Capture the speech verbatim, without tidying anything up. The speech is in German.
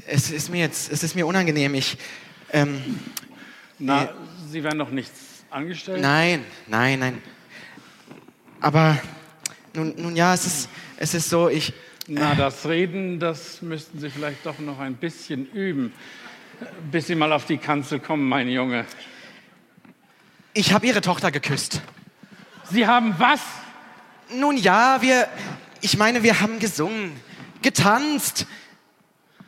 es ist mir jetzt, es ist mir unangenehm. Ich, ähm, Na, nee. Sie werden doch nichts angestellt? Nein, nein, nein. Aber, nun, nun ja, es ist, es ist so, ich... Na, das Reden, das müssten Sie vielleicht doch noch ein bisschen üben, bis Sie mal auf die Kanzel kommen, mein Junge. Ich habe Ihre Tochter geküsst. Sie haben was? Nun ja, wir... Ich meine, wir haben gesungen, getanzt.